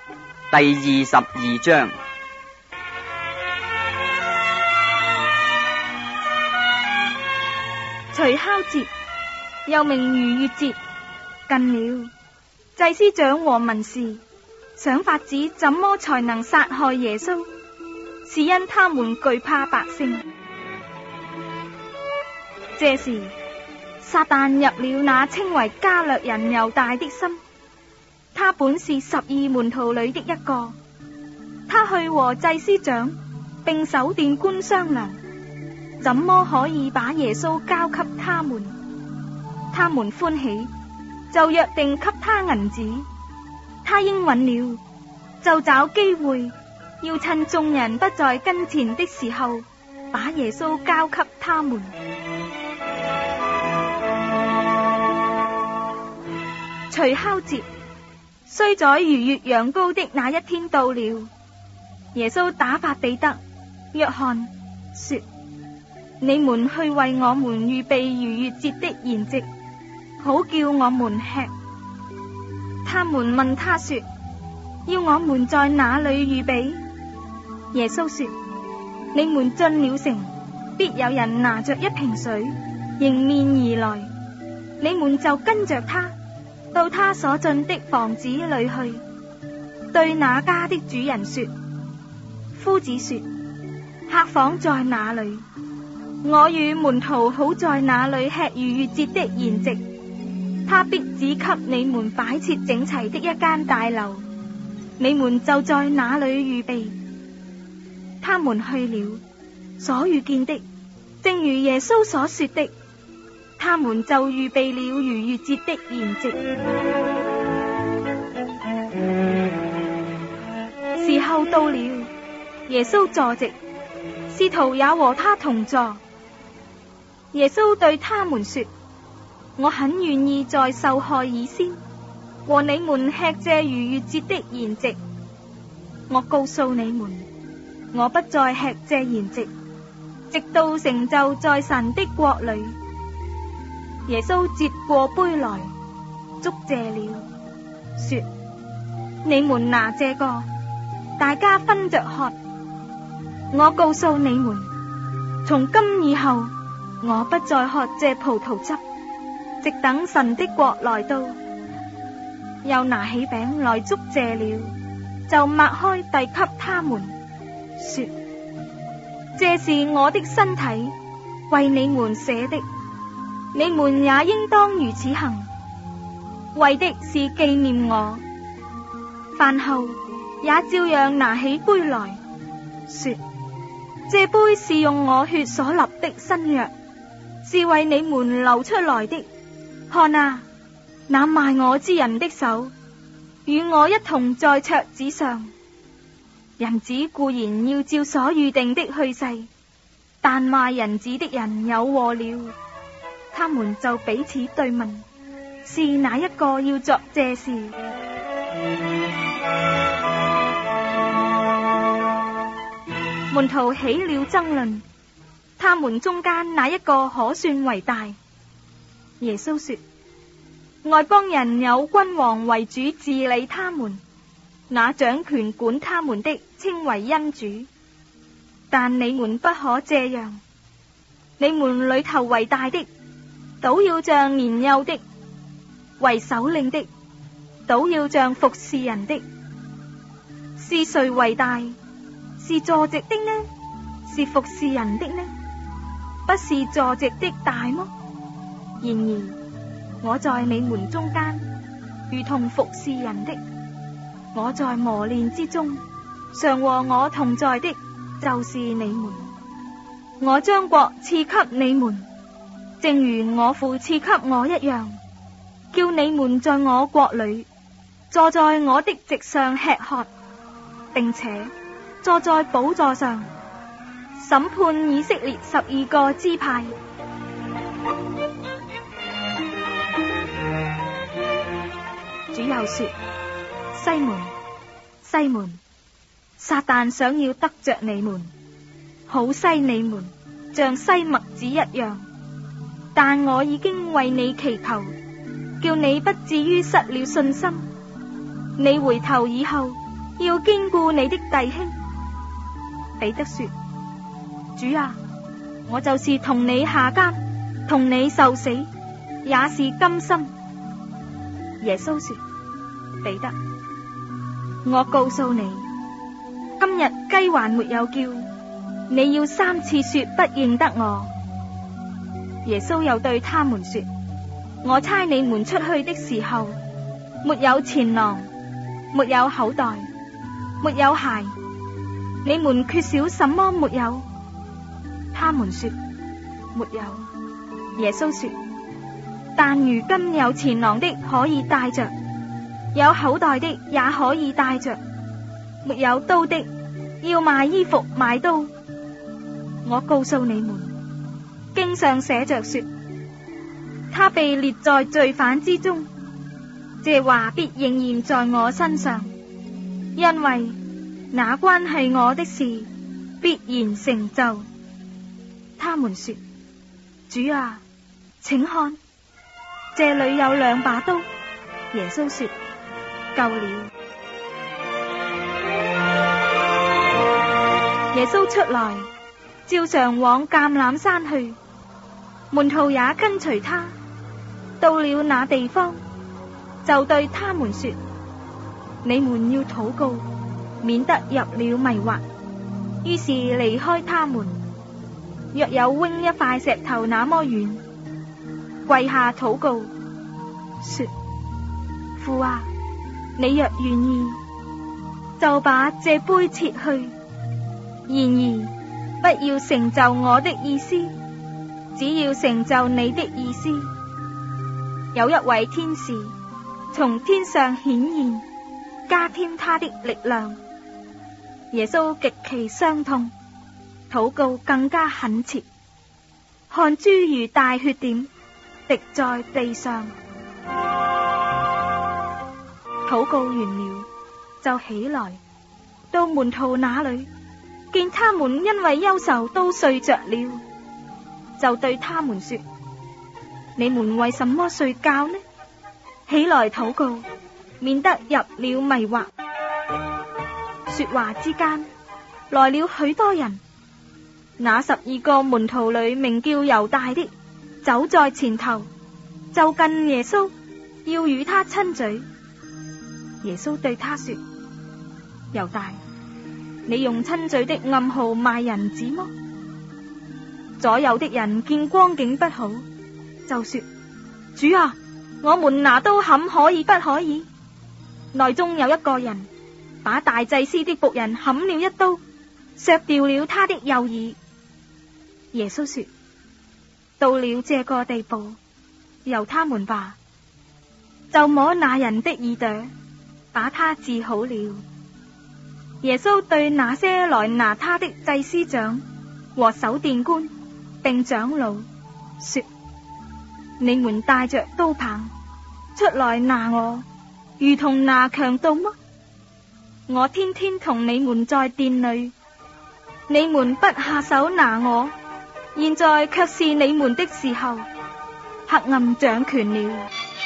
第22章。 除酵節又名逾越節近了，祭司長和文士想法子怎麼才能殺害耶穌，是因他們懼怕百姓。這時撒旦入了那稱為加略人猶大的心，他本是12門徒裏的一個，他去和祭司長並守殿官商量，怎麼可以把耶穌交給他們？他們歡喜，就約定給他銀子。他應允了，就找機會，要趁眾人不在跟前的時候，把耶穌交給他們。除酵節雖在逾越羊羔的那一天到了，耶穌打發彼得、約翰說：你們去為我們預備逾越節的筵席，好叫我們吃。他們問他說：要我們在哪裏預備？耶穌說：你們進了城，必有人拿着一瓶水迎面而來，你們就跟着他到他所進的房子裏去，對那家的主人說：夫子說，客房在哪裏？我與門徒好在那裏吃逾越節的筵席，他必指給你們擺設整齊的一間大樓，你們就在那裏預備。他們去了，所遇見的正如耶穌所說的，他們就預備了逾越節的筵席。時候到了，耶穌坐席，使徒也和他同坐。耶穌對他們說：我很願意在受害以先和你們吃這逾越節的筵席。我告訴你們，我不再吃這筵席，直到成就在神的國裏。耶穌接過杯來，祝謝了，說：你們拿這個，大家分着喝。我告訴你們，從今以後，我不再喝這葡萄汁，直等神的國來到。又拿起餅來祝謝了，就擘開遞給他們，說：這是我的身體，為你們捨的，你們也應當如此行，為的是紀念我。飯後也照樣拿起杯來，說：這杯是用我血所立的新約，是為你們流出來的。看啊，那賣我之人的手與我一同在桌子上。人子固然要照所預定的去世，但賣人子的人有禍了。他們就彼此對問，是哪一個要作這事？門徒起了爭論，他們中間哪一個可算為大？耶穌說：外邦人有君王為主治理他們，那掌權管他們的稱為恩主。但你們不可這樣，你們裏頭為大的，倒要像年幼的；為首領的，倒要像服侍人的。是誰為大？是坐席的呢？是服侍人的呢？不是坐席的大麼？然而我在你們中間，如同服侍人的。我在磨練之中，常和我同在的，就是你們。我將國賜給你們，正如我父賜給我一樣，叫你們在我國裏坐在我的席上吃喝，並且坐在寶座上審判以色列12個支派。主又說：西門，西門，撒旦想要得着你們，好篩你們，像篩麥子一樣。但我已經為你祈求，叫你不至於失了信心。你回頭以後， 要堅固你的弟兄。彼得說：主啊，我就是同你下監，同你受死，也是甘心。耶穌說：彼得，我告訴你，今日雞還沒有叫，你要3次說不認得我。耶穌又對他們說：我差你們出去的時候，沒有錢囊，沒有口袋，沒有鞋，你們缺少什麼沒有？他們說：沒有。耶穌說：但如今有錢囊的可以帶着，有口袋的也可以帶着，沒有刀的要賣衣服買刀。我告訴你們，經上寫着說，他被列在罪犯之中，這話必應驗在我身上，因為那關係我的事必然成就。他們說：主啊，請看，這裏有2把刀。耶穌說：夠了。耶穌出來，照常往橄欖山去，門徒也跟隨他。到了那地方，就對他們說：你們要禱告，免得入了迷惑。於是離開他們，約有扔一塊石頭那麼遠，跪下禱告，說：父啊，你若願意，就把這杯撤去。然而不要成就我的意思，只要成就你的意思。有一位天使從天上顯現，加添他的力量。耶穌極其傷痛，禱告更加懇切，汗珠如大血點滴在地上。禱告完了，就起來到門徒那裏，見他們因為憂愁都睡着了，就對他們說：你們為什麼睡覺呢？起來禱告，免得入了迷惑。說話之間，來了許多人。那12個門徒裏名叫猶大的，走在前頭，就近耶穌，要與他親嘴。耶穌對他說：猶大，你用親嘴的暗號賣人子麼？左右的人見光景不好，就說：主啊，我們拿刀砍可以不可以？內中有一個人把大祭司的僕人砍了一刀，削掉了他的右耳。耶穌說：到了這個地步，由他們吧，就摸那人的耳朵，把他治好了。耶穌對那些來拿他的祭司長和守殿官並長老說：你們帶着刀棒出來拿我，如同拿強盜麼？我天天同你們在殿裏，你們不下手拿我，現在卻是你們的時候，黑暗掌權了。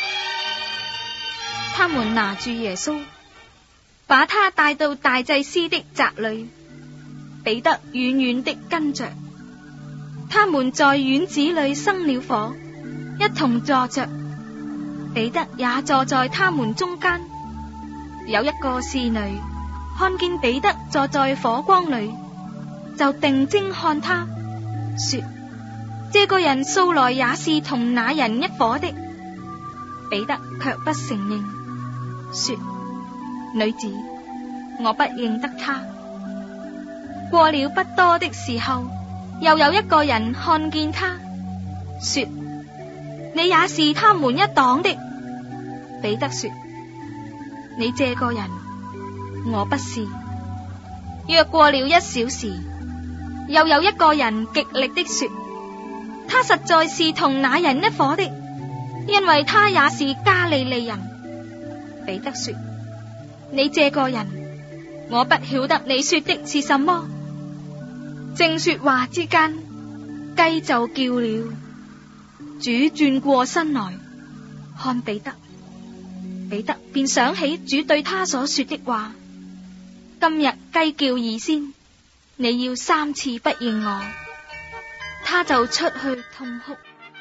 他們拿住耶穌，把他帶到大祭司的宅裏，彼得遠遠的跟着。他們在院子裏生了火，一同坐着，彼得也坐在他們中間。有一個侍女看見彼得坐在火光裏，就定睛看他，說：這個人素來也是同那人一伙的。彼得卻不承認，說：女子，我不認得他。過了不多的時候，又有一個人看見他，說：你也是他們一黨的。彼得說：你這個人，我不是。約過了1小時，又有一個人極力的說：他實在是同那人一伙的，因為他也是加利利人。彼得說：你這個人，我不曉得你說的是什麼。正說話之間，雞就叫了。主轉過身來看彼得，彼得便想起主對他所說的話， 今日雞叫以先，你要3次不認我。他就出去痛哭。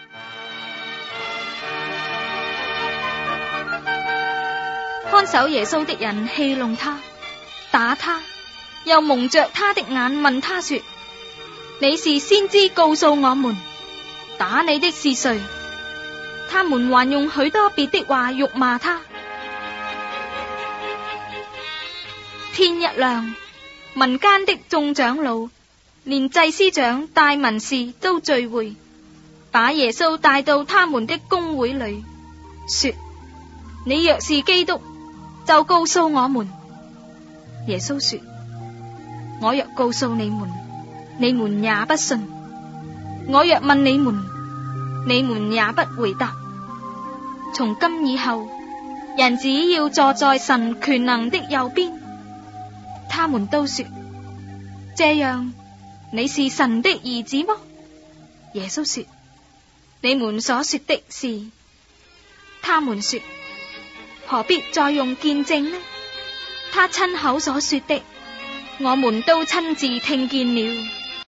看守耶穌的人戲弄他，打他，又蒙着他的眼問他說：你是先知，告訴我們，打你的是誰？他們還用許多別的話辱罵他。天一亮，民間的眾長老連祭司長、大文士都聚會，把耶穌帶到他們的公會裏，說：你若是基督，就告訴我們。耶穌說：我若告訴你們，你們也不信；我若問你們，你們也不回答。從今以後，人子要坐在神權能的右邊。他們都說：這樣，你是神的兒子麼？耶穌說：你們所說的是。他們說：何必再用見證呢？他親口所說的，我們都親自聽見了。